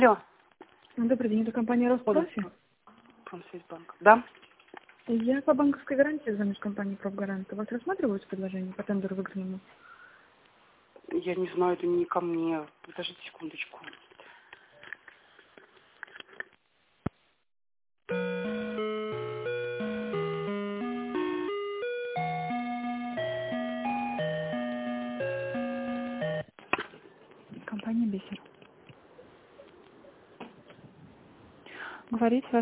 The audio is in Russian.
Алло. Добрый день, это компания Роспрофи. Промсвязьбанк. Да? Я по банковской гарантии звоню с компании Профгарант. У вас рассматриваются предложения по тендеру выигранному? Я не знаю, это не ко мне. Подождите секундочку. Компания Бисер. Говорите,